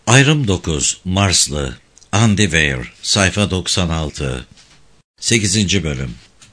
Ayrım 9 Marslı Andy Weir sayfa 96 8. bölüm.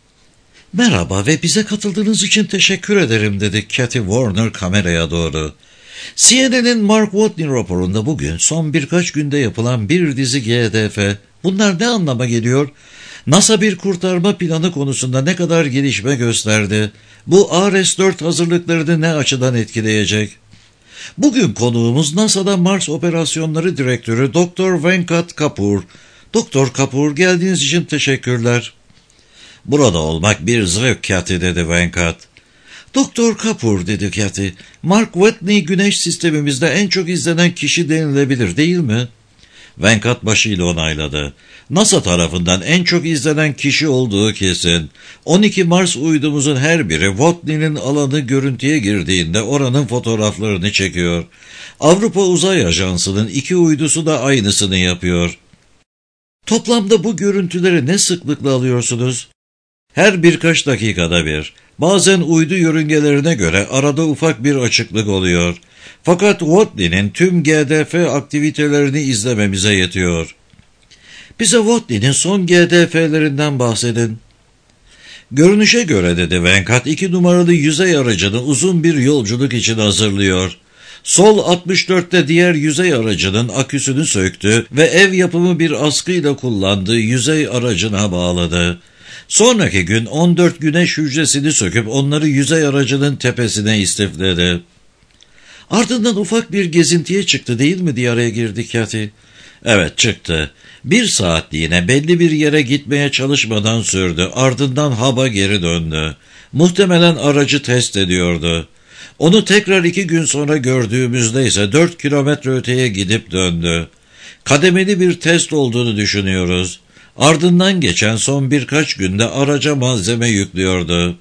Merhaba ve bize katıldığınız için teşekkür ederim dedi Kathy Warner kameraya doğru. CNN'in Mark Watney raporunda bugün son birkaç günde yapılan bir dizi GDF. Bunlar ne anlama geliyor? NASA bir kurtarma planı konusunda ne kadar gelişme gösterdi? Bu Ares-4 hazırlıklarını ne açıdan etkileyecek? Bugün konuğumuz NASA'da Mars Operasyonları Direktörü Dr. Venkat Kapur. Dr. Kapur, geldiğiniz için teşekkürler. Burada olmak bir zevk Kathy dedi Venkat. Dr. Kapur dedi Kathy. Mark Watney güneş sistemimizde en çok izlenen kişi denilebilir değil mi? Venkat başıyla onayladı. NASA tarafından en çok izlenen kişi olduğu kesin. 12 Mars uydumuzun her biri Watney'nin alanı görüntüye girdiğinde oranın fotoğraflarını çekiyor. Avrupa Uzay Ajansı'nın 2 uydusu da aynısını yapıyor. Toplamda bu görüntüleri ne sıklıkla alıyorsunuz? Her birkaç dakikada bir. Bazen uydu yörüngelerine göre arada ufak bir açıklık oluyor. Fakat Watney'nin tüm GDF aktivitelerini izlememize yetiyor. Bize Watney'nin son GDF'lerinden bahsedin. Görünüşe göre dedi Venkat, 2 numaralı yüzey aracını uzun bir yolculuk için hazırlıyor. Sol 64'te diğer yüzey aracının aküsünü söktü ve ev yapımı bir askıyla kullandığı yüzey aracına bağladı. Sonraki gün 14 güneş hücresini söküp onları yüzey aracının tepesine istifledi. Ardından ufak bir gezintiye çıktı değil mi diye araya girdi Kathy. Evet, çıktı. 1 saatliğine belli bir yere gitmeye çalışmadan sürdü. Ardından hub'a geri döndü. Muhtemelen aracı test ediyordu. Onu tekrar 2 gün sonra gördüğümüzde ise 4 kilometre öteye gidip döndü. Kademeli bir test olduğunu düşünüyoruz. Ardından geçen son birkaç günde araca malzeme yüklüyordu.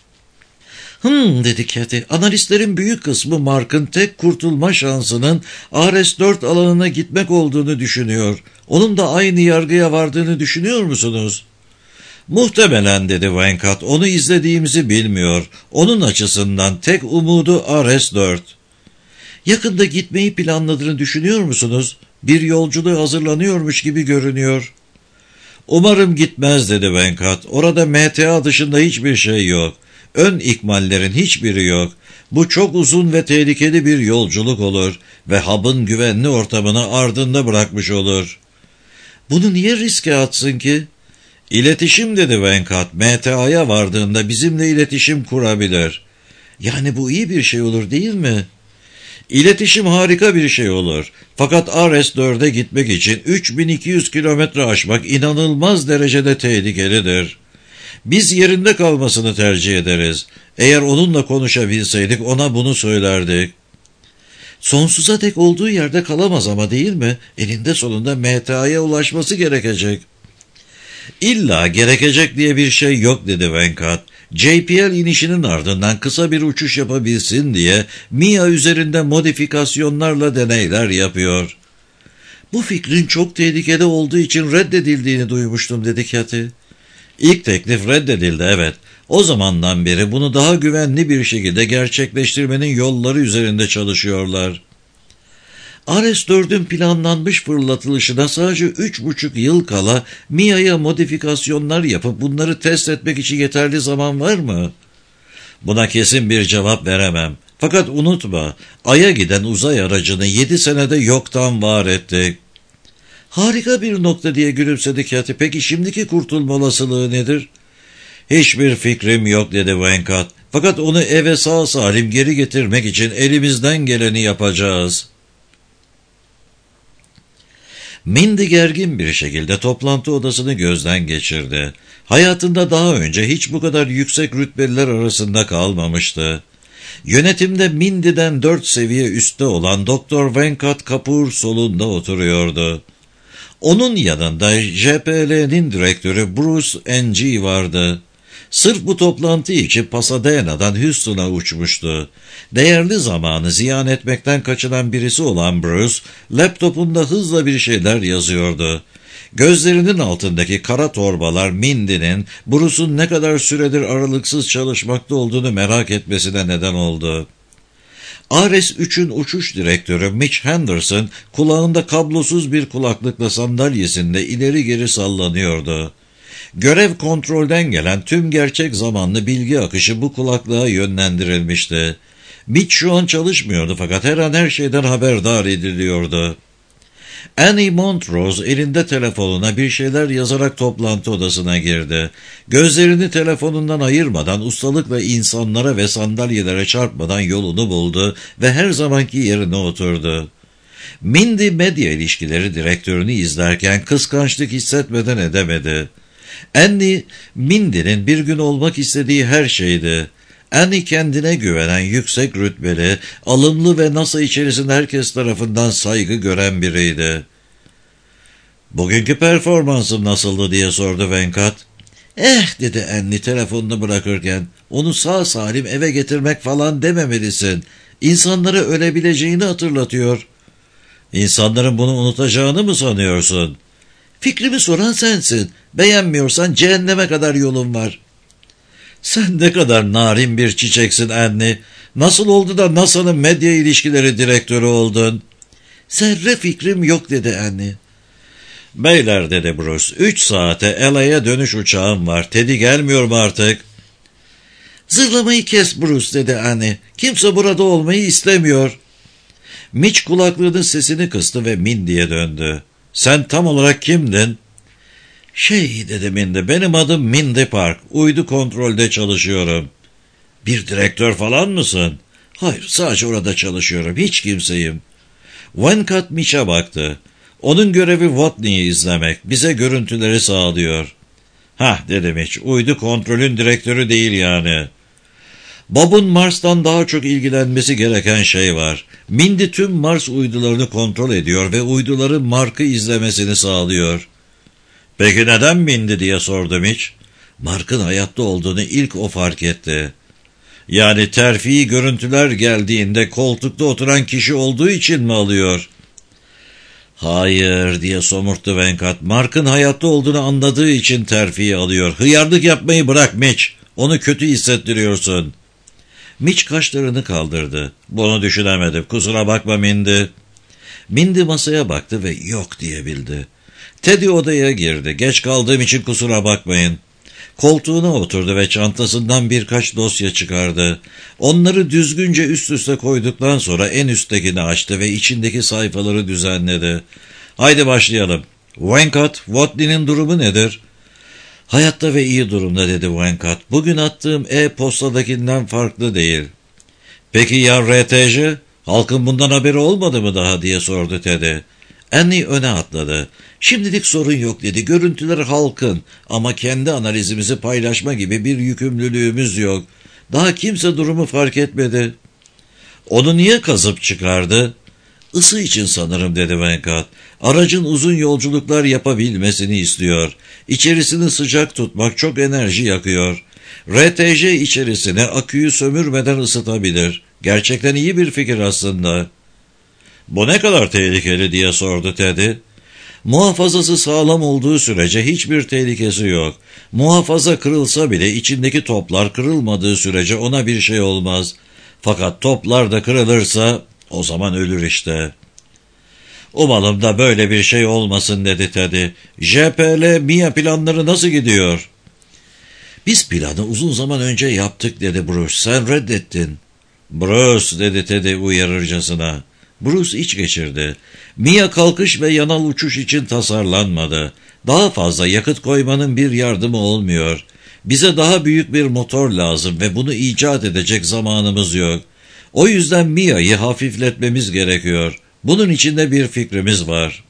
Dedi Kathy. Analistlerin büyük kısmı Mark'ın tek kurtulma şansının Ares-4 alanına gitmek olduğunu düşünüyor. Onun da aynı yargıya vardığını düşünüyor musunuz? Muhtemelen dedi Venkat. Onu izlediğimizi bilmiyor. Onun açısından tek umudu Ares-4. Yakında gitmeyi planladığını düşünüyor musunuz? Bir yolculuğa hazırlanıyormuş gibi görünüyor. Umarım gitmez dedi Venkat. Orada MTA dışında hiçbir şey yok. Ön ikmallerin hiçbiri yok. Bu çok uzun ve tehlikeli bir yolculuk olur ve hub'ın güvenli ortamını ardında bırakmış olur. Bunu niye riske atsın ki? İletişim dedi Venkat. MTA'ya vardığında bizimle iletişim kurabilir. Yani bu iyi bir şey olur değil mi? İletişim harika bir şey olur. Fakat Ares-4'e gitmek için 3200 kilometre aşmak inanılmaz derecede tehlikelidir. Biz yerinde kalmasını tercih ederiz. Eğer onunla konuşabilseydik ona bunu söylerdik. Sonsuza dek olduğu yerde kalamaz ama değil mi? Eninde sonunda MTA'ya ulaşması gerekecek. İlla gerekecek diye bir şey yok dedi Venkat. JPL inişinin ardından kısa bir uçuş yapabilsin diye MIA üzerinde modifikasyonlarla deneyler yapıyor. Bu fikrin çok tehlikeli olduğu için reddedildiğini duymuştum dedi Kathy. İlk teklif reddedildi evet. O zamandan beri bunu daha güvenli bir şekilde gerçekleştirmenin yolları üzerinde çalışıyorlar. Ares-4'ün planlanmış fırlatılışına sadece 3,5 yıl kala MIA'ya modifikasyonlar yapıp bunları test etmek için yeterli zaman var mı? Buna kesin bir cevap veremem. Fakat unutma, Ay'a giden uzay aracını 7 senede yoktan var ettik. Harika bir nokta diye gülümsedi Kathy. Peki şimdiki kurtulma olasılığı nedir? Hiçbir fikrim yok dedi Venkat. Fakat onu eve sağ salim geri getirmek için elimizden geleni yapacağız. Mindy gergin bir şekilde toplantı odasını gözden geçirdi. Hayatında daha önce hiç bu kadar yüksek rütbeliler arasında kalmamıştı. Yönetimde Mindy'den 4 seviye üstte olan Dr. Venkat Kapur solunda oturuyordu. Onun yanında JPL'nin direktörü Bruce Ng vardı. Sırf bu toplantı için Pasadena'dan Houston'a uçmuştu. Değerli zamanı ziyan etmekten kaçınan birisi olan Bruce, laptopunda hızla bir şeyler yazıyordu. Gözlerinin altındaki kara torbalar Mindy'nin Bruce'un ne kadar süredir aralıksız çalışmakta olduğunu merak etmesine neden oldu. Ares-3'ün uçuş direktörü Mitch Henderson kulağında kablosuz bir kulaklıkla sandalyesinde ileri geri sallanıyordu. Görev kontrolden gelen tüm gerçek zamanlı bilgi akışı bu kulaklığa yönlendirilmişti. Mitch şu an çalışmıyordu fakat her an her şeyden haberdar ediliyordu. Annie Montrose elinde telefonuna bir şeyler yazarak toplantı odasına girdi. Gözlerini telefonundan ayırmadan ustalıkla insanlara ve sandalyelere çarpmadan yolunu buldu ve her zamanki yerine oturdu. Mindy medya ilişkileri direktörünü izlerken kıskançlık hissetmeden edemedi. Annie, Mindy'nin bir gün olmak istediği her şeydi. Annie kendine güvenen, yüksek rütbeli, alımlı ve NASA içerisinde herkes tarafından saygı gören biriydi. "Bugünkü performansım nasıldı?" diye sordu Venkat. Dedi Annie telefonunu bırakırken. "Onu sağ salim eve getirmek falan dememelisin. İnsanlara ölebileceğini hatırlatıyor." "İnsanların bunu unutacağını mı sanıyorsun?" "Fikrimi soran sensin. Beğenmiyorsan cehenneme kadar yolun var." "Sen ne kadar narin bir çiçeksin Annie. Nasıl oldu da NASA'nın medya ilişkileri direktörü oldun?" "Zerre fikrim yok," dedi Annie. "Beyler," dedi Bruce, 3 saate LA'ya dönüş uçağım var. Teddy gelmiyor mu artık?" "Zırlamayı kes Bruce," dedi Annie. "Kimse burada olmayı istemiyor." Mitch kulaklığının sesini kıstı ve Mindy'ye döndü. "Sen tam olarak kimdin?" Dedi Mindy, "benim adım Mindy Park. Uydu kontrolde çalışıyorum." "Bir direktör falan mısın?" "Hayır, sadece orada çalışıyorum. Hiç kimseyim." Venkat Mitch'e baktı. "Onun görevi Watney'i izlemek. Bize görüntüleri sağlıyor." "Hah," dedi Mitch, "uydu kontrolün direktörü değil yani." Bob'un Mars'tan daha çok ilgilenmesi gereken şey var. Mindy tüm Mars uydularını kontrol ediyor ve uyduların Mark'ı izlemesini sağlıyor. "Peki neden Mindy?" diye sordu Mitch. Mark'ın hayatta olduğunu ilk o fark etti. "Yani terfi görüntüler geldiğinde koltukta oturan kişi olduğu için mi alıyor?" "Hayır," diye somurttu Venkat. "Mark'ın hayatta olduğunu anladığı için terfi alıyor. Hıyarlık yapmayı bırak Mitch. Onu kötü hissettiriyorsun." Mitch kaşlarını kaldırdı. "Bunu düşünemedim. Kusura bakma Mindy." Mindy masaya baktı ve yok diyebildi. Teddy odaya girdi. "Geç kaldığım için kusura bakmayın." Koltuğuna oturdu ve çantasından birkaç dosya çıkardı. Onları düzgünce üst üste koyduktan sonra en üsttekini açtı ve içindeki sayfaları düzenledi. "Haydi başlayalım. Venkat, Watney'nin durumu nedir?" "Hayatta ve iyi durumda," dedi Venkat. "Bugün attığım e-postadakinden farklı değil." "Peki ya RTJ? Halkın bundan haberi olmadı mı daha?" diye sordu Teddy. Annie öne atladı. "Şimdilik sorun yok," dedi. "Görüntüler halkın ama kendi analizimizi paylaşma gibi bir yükümlülüğümüz yok. Daha kimse durumu fark etmedi." "Onu niye kazıp çıkardı?" "Isı için sanırım," dedi Venkat. "Aracın uzun yolculuklar yapabilmesini istiyor. İçerisini sıcak tutmak çok enerji yakıyor. RTJ içerisine aküyü sömürmeden ısıtabilir. Gerçekten iyi bir fikir aslında." "Bu ne kadar tehlikeli?" diye sordu Teddy. "Muhafazası sağlam olduğu sürece hiçbir tehlikesi yok. Muhafaza kırılsa bile içindeki toplar kırılmadığı sürece ona bir şey olmaz. Fakat toplar da kırılırsa o zaman ölür işte." "Umalım da böyle bir şey olmasın," dedi Teddy. "JPL MIA planları nasıl gidiyor?" "Biz planı uzun zaman önce yaptık," dedi Bruce. "Sen reddettin." "Bruce," dedi Teddy uyarırcasına. Bruce iç geçirdi. MIA kalkış ve yanal uçuş için tasarlanmadı. Daha fazla yakıt koymanın bir yardımı olmuyor. Bize daha büyük bir motor lazım ve bunu icat edecek zamanımız yok. O yüzden MIA'yı hafifletmemiz gerekiyor. Bunun için de bir fikrimiz var."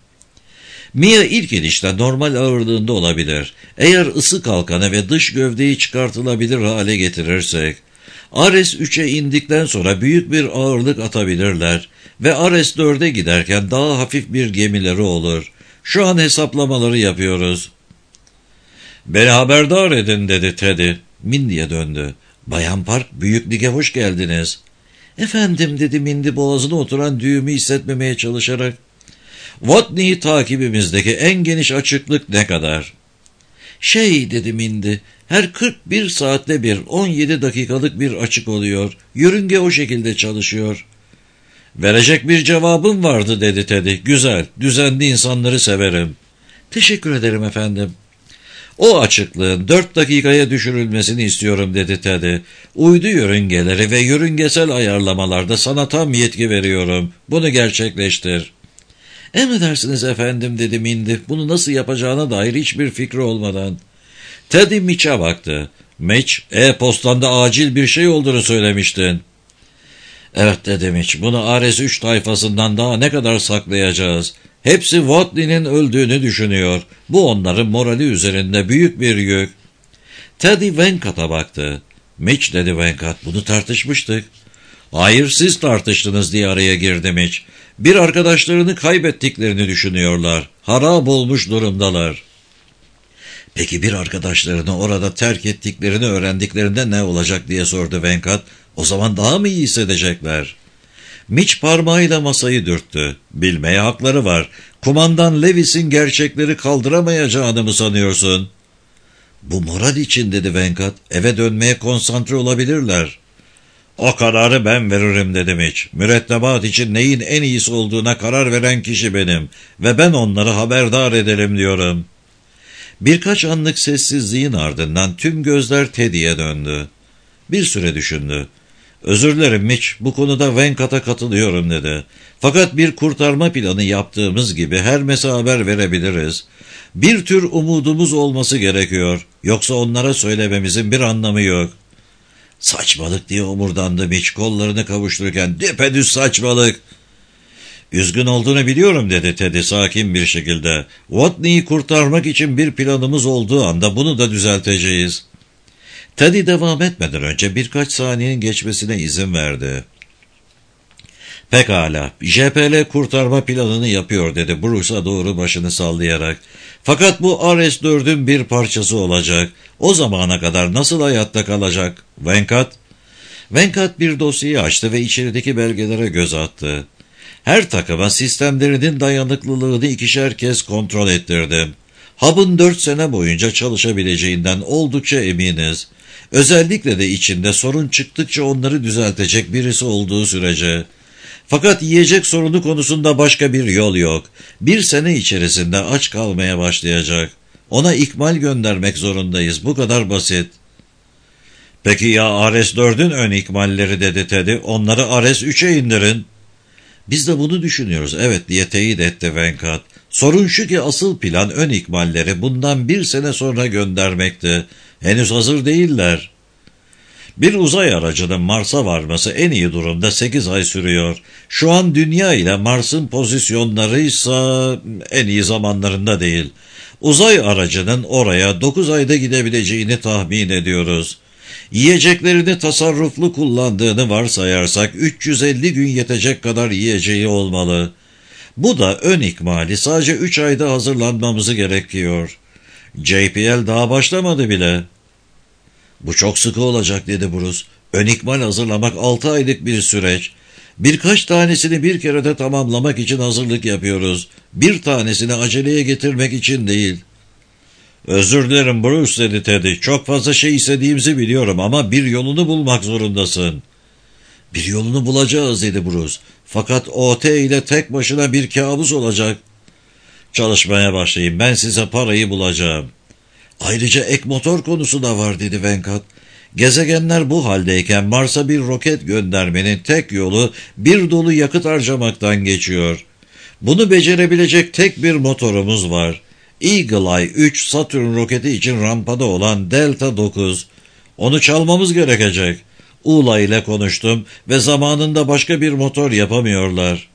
MIA ilk inişte normal ağırlığında olabilir. Eğer ısı kalkanı ve dış gövdeyi çıkartılabilir hale getirirsek, Ares 3'e indikten sonra büyük bir ağırlık atabilirler ve Ares 4'e giderken daha hafif bir gemileri olur. Şu an hesaplamaları yapıyoruz. "Beni haberdar edin," dedi Teddy. Mindy'ye döndü. "Bayan Park, Büyük Lig'e hoş geldiniz." "Efendim," dedi Mindy boğazına oturan düğümü hissetmemeye çalışarak. "Watney takibimizdeki en geniş açıklık ne kadar?" Dedi Mindy, "her 41 saatte bir 17 dakikalık bir açık oluyor. Yörünge o şekilde çalışıyor." Verecek bir cevabım vardı dedi Teddy. Güzel, düzenli insanları severim. Teşekkür ederim efendim. O açıklığın 4 dakikaya düşürülmesini istiyorum dedi Teddy. Uydu yörüngeleri ve yörüngesel ayarlamalarda sana tam yetki veriyorum. Bunu gerçekleştir. Emredersiniz efendim dedi Mindy. Bunu nasıl yapacağına dair hiçbir fikri olmadan. Teddy Mitch'e baktı. Mitch, e-postanda acil bir şey olduğunu söylemiştin. Evet dedi Mitch, bunu Ares-3 tayfasından daha ne kadar saklayacağız? Hepsi Watney'nin öldüğünü düşünüyor. Bu onların morali üzerinde büyük bir yük. Teddy Venkat'a baktı. Mitch dedi Venkat, bunu tartışmıştık. Hayır siz tartıştınız diye araya girdi Mitch. Bir arkadaşlarını kaybettiklerini düşünüyorlar. Harap olmuş durumdalar. Peki bir arkadaşlarını orada terk ettiklerini öğrendiklerinde ne olacak diye sordu Venkat. O zaman daha mı iyi hissedecekler? Mitch parmağıyla masayı dürttü. Bilmeye hakları var. Kumandan Lewis'in gerçekleri kaldıramayacağını mı sanıyorsun? Bu moral için dedi Venkat. Eve dönmeye konsantre olabilirler. O kararı ben veririm dedi Mitch. Mürettebat için neyin en iyisi olduğuna karar veren kişi benim. Ve ben onları haberdar edelim diyorum. Birkaç anlık sessizliğin ardından tüm gözler Teddy'ye döndü. Bir süre düşündü. Özür dilerim Mitch, bu konuda Venkat'a katılıyorum dedi. Fakat bir kurtarma planı yaptığımız gibi Hermes'e haber verebiliriz. Bir tür umudumuz olması gerekiyor. Yoksa onlara söylememizin bir anlamı yok. Saçmalık diye omurdandı Mitch kollarını kavuştururken. Düpedüz saçmalık. Üzgün olduğunu biliyorum dedi Teddy sakin bir şekilde. Watney'i kurtarmak için bir planımız olduğu anda bunu da düzelteceğiz. Teddy devam etmeden önce birkaç saniyenin geçmesine izin verdi. Pekala, JPL kurtarma planını yapıyor dedi Bruce'a doğru başını sallayarak. Fakat bu Ares-4'ün bir parçası olacak. O zamana kadar nasıl hayatta kalacak? Venkat bir dosyayı açtı ve içerideki belgelere göz attı. Her takıma sistemlerinin dayanıklılığını 2'şer kez kontrol ettirdim. Hub'ın 4 sene boyunca çalışabileceğinden oldukça eminiz. Özellikle de içinde sorun çıktıkça onları düzeltecek birisi olduğu sürece. Fakat yiyecek sorunu konusunda başka bir yol yok. 1 sene içerisinde aç kalmaya başlayacak. Ona ikmal göndermek zorundayız. Bu kadar basit. Peki ya Ares-4'ün ön ikmalleri dedi Teddy. Onları Ares-3'e indirin. Biz de bunu düşünüyoruz. Evet diye teyit etti Venkat. Sorun şu ki asıl plan ön ikmalleri bundan 1 sene sonra göndermekti. Henüz hazır değiller. Bir uzay aracının Mars'a varması en iyi durumda 8 ay sürüyor. Şu an Dünya ile Mars'ın pozisyonları ise en iyi zamanlarında değil. Uzay aracının oraya 9 ayda gidebileceğini tahmin ediyoruz. Yiyeceklerini tasarruflu kullandığını varsayarsak 350 gün yetecek kadar yiyeceği olmalı. Bu da ön ikmali sadece 3 ayda hazırlanmamızı gerekiyor. JPL daha başlamadı bile. Bu çok sıkı olacak dedi Bruce. Ön ikmal hazırlamak 6 aylık bir süreç. Birkaç tanesini bir kerede tamamlamak için hazırlık yapıyoruz. Bir tanesini aceleye getirmek için değil. Özür dilerim Bruce dedi Teddy. Çok fazla şey istediğimizi biliyorum ama bir yolunu bulmak zorundasın. Bir yolunu bulacağız dedi Bruce. Fakat OT ile tek başına bir kabus olacak. Çalışmaya başlayın, ben size parayı bulacağım. Ayrıca ek motor konusu da var dedi Venkat. Gezegenler bu haldeyken Mars'a bir roket göndermenin tek yolu bir dolu yakıt harcamaktan geçiyor. Bunu becerebilecek tek bir motorumuz var. Eagle Eye 3 Saturn roketi için rampada olan Delta 9. Onu çalmamız gerekecek. Ula ile konuştum ve zamanında başka bir motor yapamıyorlar.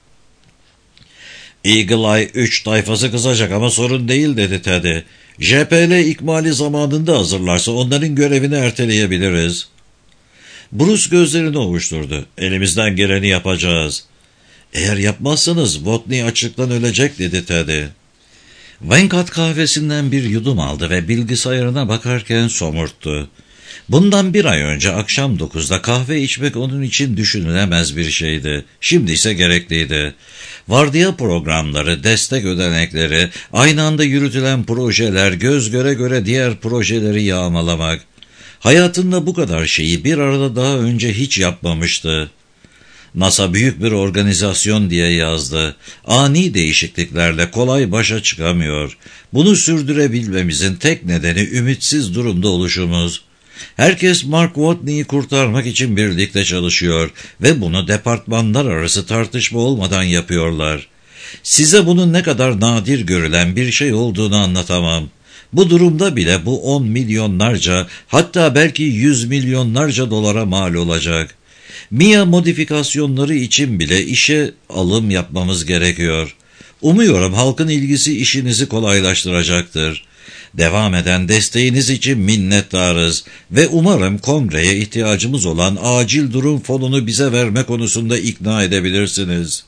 Eagle Eye 3 tayfası kızacak ama sorun değil dedi Teddy. JPL ikmali zamanında hazırlarsa onların görevini erteleyebiliriz. Bruce gözlerini ovuşturdu. Elimizden geleni yapacağız. Eğer yapmazsanız Watney açlıktan ölecek dedi Teddy. Venkat kahvesinden bir yudum aldı ve bilgisayarına bakarken somurttu. Bundan 1 ay önce akşam 9'da kahve içmek onun için düşünülemez bir şeydi. Şimdi ise gerekliydi. Vardiya programları, destek ödenekleri, aynı anda yürütülen projeler, göz göre göre diğer projeleri yağmalamak. Hayatında bu kadar şeyi bir arada daha önce hiç yapmamıştı. NASA büyük bir organizasyon diye yazdı. Ani değişikliklerle kolay başa çıkamıyor. Bunu sürdürebilmemizin tek nedeni ümitsiz durumda oluşumuz. Herkes Mark Watney'i kurtarmak için birlikte çalışıyor ve bunu departmanlar arası tartışma olmadan yapıyorlar. Size bunun ne kadar nadir görülen bir şey olduğunu anlatamam. Bu durumda bile bu 10 milyonlarca, hatta belki 100 milyonlarca dolara mal olacak. MIA modifikasyonları için bile işe alım yapmamız gerekiyor. Umuyorum halkın ilgisi işinizi kolaylaştıracaktır. Devam eden desteğiniz için minnettarız ve umarım kongreye ihtiyacımız olan acil durum fonunu bize verme konusunda ikna edebilirsiniz.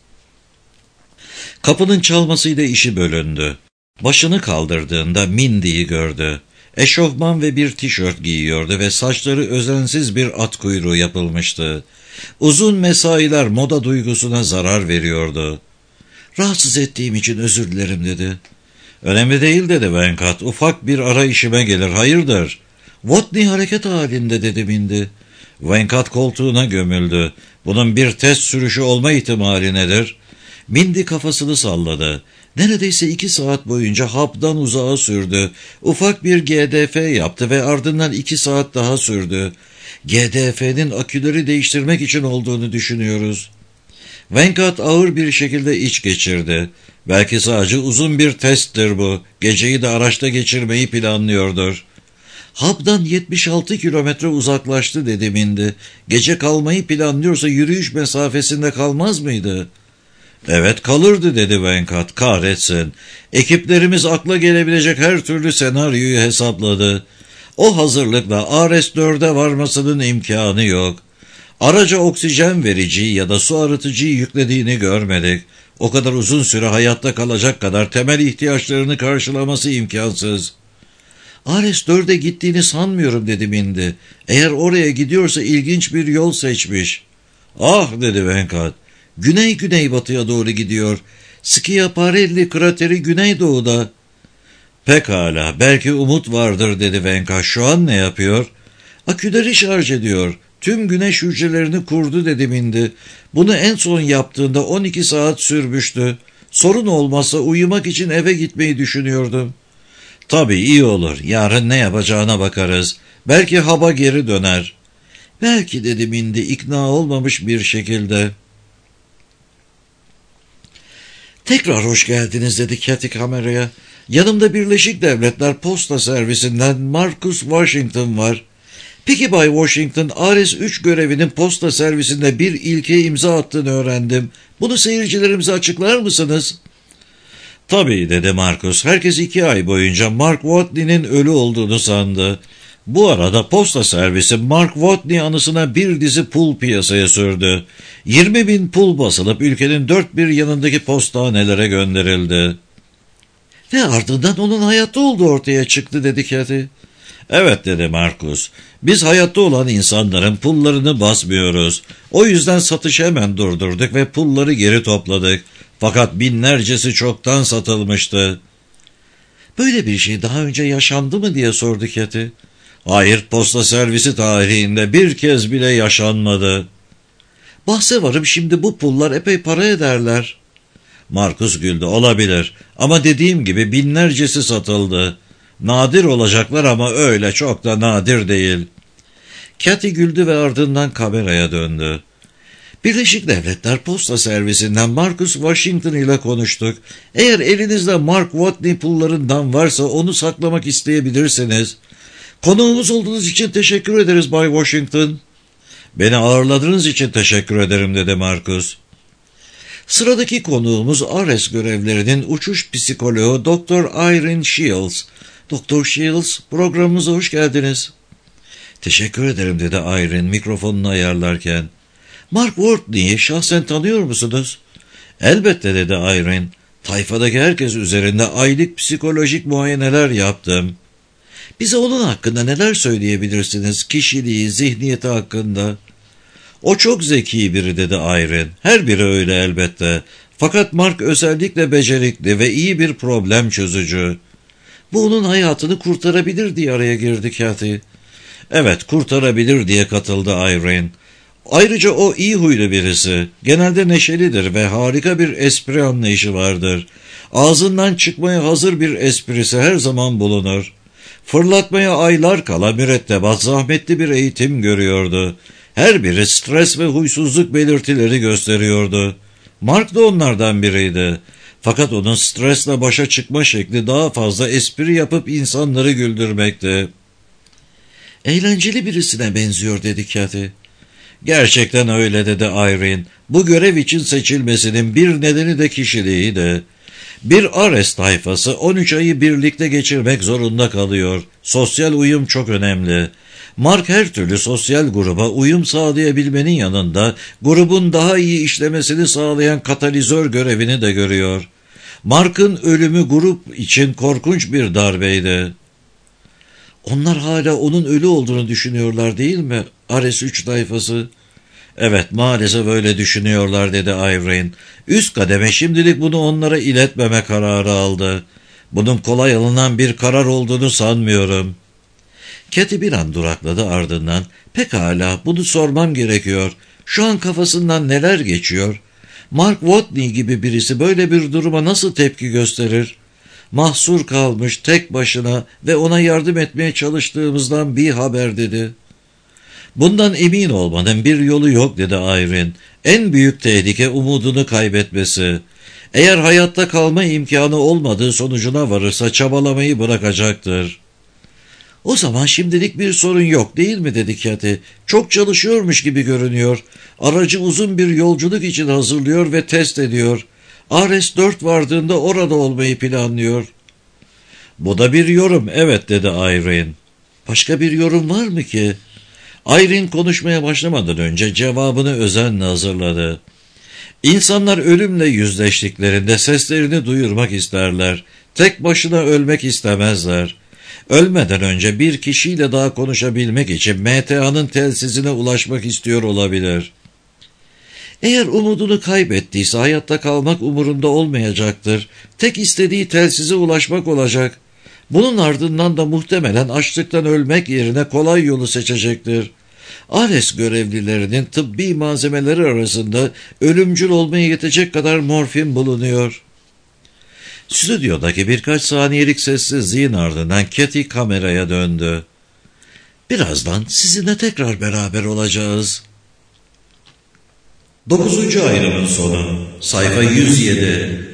Kapının çalmasıyla işi bölündü. Başını kaldırdığında Mindy'yi gördü. Eşofman ve bir tişört giyiyordu ve saçları özensiz bir at kuyruğu yapılmıştı. Uzun mesailer moda duygusuna zarar veriyordu. "Rahatsız ettiğim için özür dilerim," dedi. "Önemli değil," dedi Venkat. "Ufak bir ara işime gelir, hayırdır?" "Watney hareket halinde," dedi Mindy. Venkat koltuğuna gömüldü. "Bunun bir test sürüşü olma ihtimali nedir?" Mindy kafasını salladı. Neredeyse 2 saat boyunca haptan uzağa sürdü. Ufak bir GDF yaptı ve ardından 2 saat daha sürdü. GDF'nin aküleri değiştirmek için olduğunu düşünüyoruz. Venkat ağır bir şekilde iç geçirdi. Belki sadece uzun bir testtir bu. Geceyi de araçta geçirmeyi planlıyordur. "Hap'dan 76 kilometre uzaklaştı," dedi Mindy. "Gece kalmayı planlıyorsa yürüyüş mesafesinde kalmaz mıydı?" "Evet kalırdı," dedi Venkat. "Kahretsin. Ekiplerimiz akla gelebilecek her türlü senaryoyu hesapladı. O hazırlıkla Ares-4'e varmasının imkanı yok. Araca oksijen vericiyi ya da su arıtıcıyı yüklediğini görmedik. O kadar uzun süre hayatta kalacak kadar temel ihtiyaçlarını karşılaması imkansız." "Ares-4'e gittiğini sanmıyorum," dedi Mindy. "Eğer oraya gidiyorsa ilginç bir yol seçmiş." "Ah," dedi Venkat. "Güney-güneybatıya doğru gidiyor. Schiaparelli krateri güneydoğuda." "Pekala, belki umut vardır," dedi Venkat. "Şu an ne yapıyor?" "Aküleri şarj ediyor. Tüm güneş hücrelerini kurdu," dedi Mindy. "Bunu en son yaptığında 12 saat sürmüştü. Sorun olmazsa uyumak için eve gitmeyi düşünüyordum." "Tabii iyi olur. Yarın ne yapacağına bakarız. Belki haba geri döner." "Belki," dedi Mindy ikna olmamış bir şekilde. "Tekrar hoş geldiniz," dedi Cathy kameraya. "Yanımda Birleşik Devletler Posta Servisinden Marcus Washington var." "Peki Bay Washington, Ares 3 görevinin posta servisinde bir ilke imza attığını öğrendim. Bunu seyircilerimize açıklar mısınız?" "Tabii," dedi Marcus. "Herkes 2 ay boyunca Mark Watney'nin ölü olduğunu sandı. Bu arada posta servisi Mark Watney anısına bir dizi pul piyasaya sürdü. 20.000 pul basılıp ülkenin dört bir yanındaki postanelere gönderildi." "Ve ardından onun hayatta olduğu ortaya çıktı," dedi Cathy. "Evet," dedi Marcus. "Biz hayatta olan insanların pullarını basmıyoruz. O yüzden satışı hemen durdurduk ve pulları geri topladık. Fakat binlercesi çoktan satılmıştı." "Böyle bir şey daha önce yaşandı mı?" diye sordu Cathy. "Hayır, posta servisi tarihinde bir kez bile yaşanmadı." "Bahse varım, şimdi bu pullar epey para ederler." Marcus güldü. "Olabilir ama dediğim gibi binlercesi satıldı. Nadir olacaklar ama öyle çok da nadir değil." Cathy güldü ve ardından kameraya döndü. "Birleşik Devletler Posta Servisinden Marcus Washington ile konuştuk. Eğer elinizde Mark Watney pullarından varsa onu saklamak isteyebilirsiniz. Konuğumuz olduğunuz için teşekkür ederiz Bay Washington." "Beni ağırladığınız için teşekkür ederim," dedi Marcus. "Sıradaki konuğumuz Ares görevlerinin uçuş psikoloğu Dr. Irene Shields. Dr. Shields, programımıza hoş geldiniz." "Teşekkür ederim," dedi Irene mikrofonunu ayarlarken. "Mark Watney'i şahsen tanıyor musunuz?" "Elbette," dedi Irene. "Tayfadaki herkes üzerinde aylık psikolojik muayeneler yaptım." "Bize onun hakkında neler söyleyebilirsiniz? Kişiliği, zihniyeti hakkında?" "O çok zeki biri," dedi Irene. "Her biri öyle elbette. Fakat Mark özellikle becerikli ve iyi bir problem çözücü." "Bu onun hayatını kurtarabilir," diye araya girdi Cathy. "Evet, kurtarabilir," diye katıldı Irene. Ayrıca o iyi huylu birisi. Genelde neşelidir ve harika bir espri anlayışı vardır. Ağzından çıkmaya hazır bir esprisi her zaman bulunur. Fırlatmaya aylar kala mürettebat zahmetli bir eğitim görüyordu. Her biri stres ve huysuzluk belirtileri gösteriyordu. Mark da onlardan biriydi. Fakat onun stresle başa çıkma şekli daha fazla espri yapıp insanları güldürmekti. Eğlenceli birisine benziyor dedi Cathy. Gerçekten öyle dedi Irene. Bu görev için seçilmesinin bir nedeni de kişiliğiydi. Bir Ares tayfası 13 ayı birlikte geçirmek zorunda kalıyor. Sosyal uyum çok önemli. Mark her türlü sosyal gruba uyum sağlayabilmenin yanında grubun daha iyi işlemesini sağlayan katalizör görevini de görüyor. Mark'ın ölümü grup için korkunç bir darbeydi. Onlar hala onun ölü olduğunu düşünüyorlar değil mi? Ares 3 tayfası. Evet, maalesef öyle düşünüyorlar dedi Irene. Üst kademe şimdilik bunu onlara iletmeme kararı aldı. Bunun kolay alınan bir karar olduğunu sanmıyorum. Cathy bir an durakladı, ardından pekala bunu sormam gerekiyor. Şu an kafasından neler geçiyor? Mark Watney gibi birisi böyle bir duruma nasıl tepki gösterir? Mahsur kalmış tek başına ve ona yardım etmeye çalıştığımızdan bir haber dedi. Bundan emin olmanın bir yolu yok dedi Irene. En büyük tehlike umudunu kaybetmesi. Eğer hayatta kalma imkanı olmadığı sonucuna varırsa çabalamayı bırakacaktır. O zaman şimdilik bir sorun yok değil mi dedi Cathy. Çok çalışıyormuş gibi görünüyor. Aracı uzun bir yolculuk için hazırlıyor ve test ediyor. Ares 4 vardığında orada olmayı planlıyor. Bu da bir yorum, evet dedi Irene. Başka bir yorum var mı ki? Irene konuşmaya başlamadan önce cevabını özenle hazırladı. İnsanlar ölümle yüzleştiklerinde seslerini duyurmak isterler. Tek başına ölmek istemezler. Ölmeden önce bir kişiyle daha konuşabilmek için MTA'nın telsizine ulaşmak istiyor olabilir. Eğer umudunu kaybettiyse hayatta kalmak umurunda olmayacaktır. Tek istediği telsize ulaşmak olacak. Bunun ardından da muhtemelen açlıktan ölmek yerine kolay yolu seçecektir. Ares görevlilerinin tıbbi malzemeleri arasında ölümcül olmaya yetecek kadar morfin bulunuyor. Stüdyodaki birkaç saniyelik sessizliğin ardından Cathy kameraya döndü. Birazdan sizinle tekrar beraber olacağız. 9. ayrımın sonu. Sayfa 107.